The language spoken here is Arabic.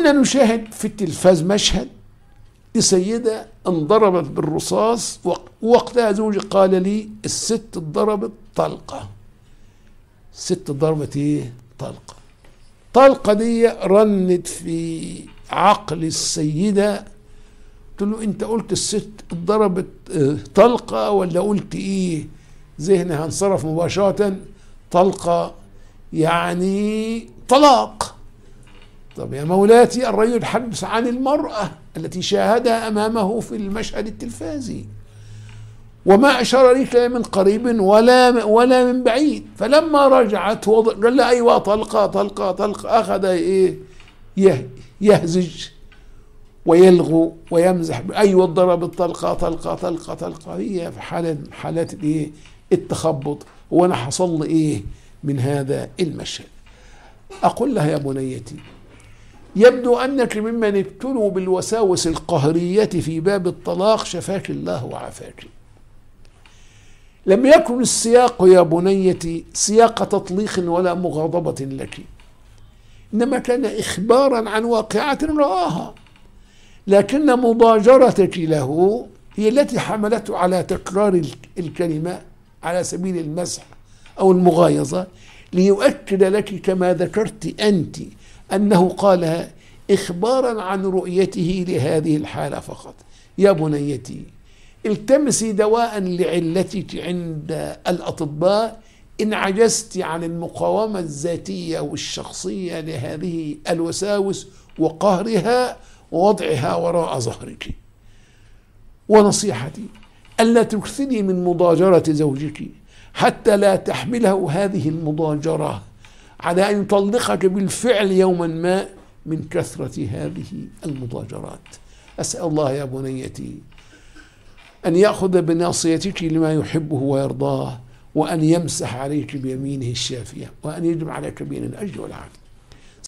كنا نشاهد في التلفاز مشهد لسيدة انضربت بالرصاص، ووقتها زوجي قال لي الست اتضربت طلقة. الست اتضربت ايه؟ طلقة. طلقة دي رنت في عقل السيدة. قلت له انت قلت الست اتضربت طلقة ولا قلت ايه؟ ذهنها انصرف مباشرة. طلقة يعني طلاق. طب يا مولاتي، الرجل يتحدث عن المرأة التي شاهدها أمامه في المشهد التلفازي، وما أشار لك من قريب ولا من بعيد. فلما رجعت قال لا أيوة طلقة طلقة طلقة، أخذ إيه يهزج ويلغو ويمزح، أيوة ضربت طلقة طلقة طلقة طلقة. هي في حالات الإيه؟ التخبط. وأنا حصل لي إيه من هذا المشهد؟ أقول لها يا بنيتي، يبدو أنك ممن ابتلوا بالوساوس القهرية في باب الطلاق، شفاك الله وعافاك. لم يكن السياق يا بنيتي سياق تطليق ولا مغاضبة لك، إنما كان إخبارا عن واقعة رآها، لكن مضاجرتك له هي التي حملته على تكرار الكلمة على سبيل المزح أو المغايظة، ليؤكد لك كما ذكرت أنت أنه قالها إخبارا عن رؤيته لهذه الحالة فقط. يا بنيتي، التمسي دواء لعلتك عند الأطباء إن عجزت عن المقاومة الذاتية والشخصية لهذه الوساوس وقهرها ووضعها وراء ظهرك. ونصيحتي ألا تكثري من مضاجرة زوجك حتى لا تحمله هذه المضاجرة على أن يطلقك بالفعل يوما ما من كثرة هذه المضاجرات. أسأل الله يا بنيتي أن يأخذ بناصيتك لما يحبه ويرضاه، وأن يمسح عليك بيمينه الشافية، وأن يجمع عليك بين الأجر والعافية.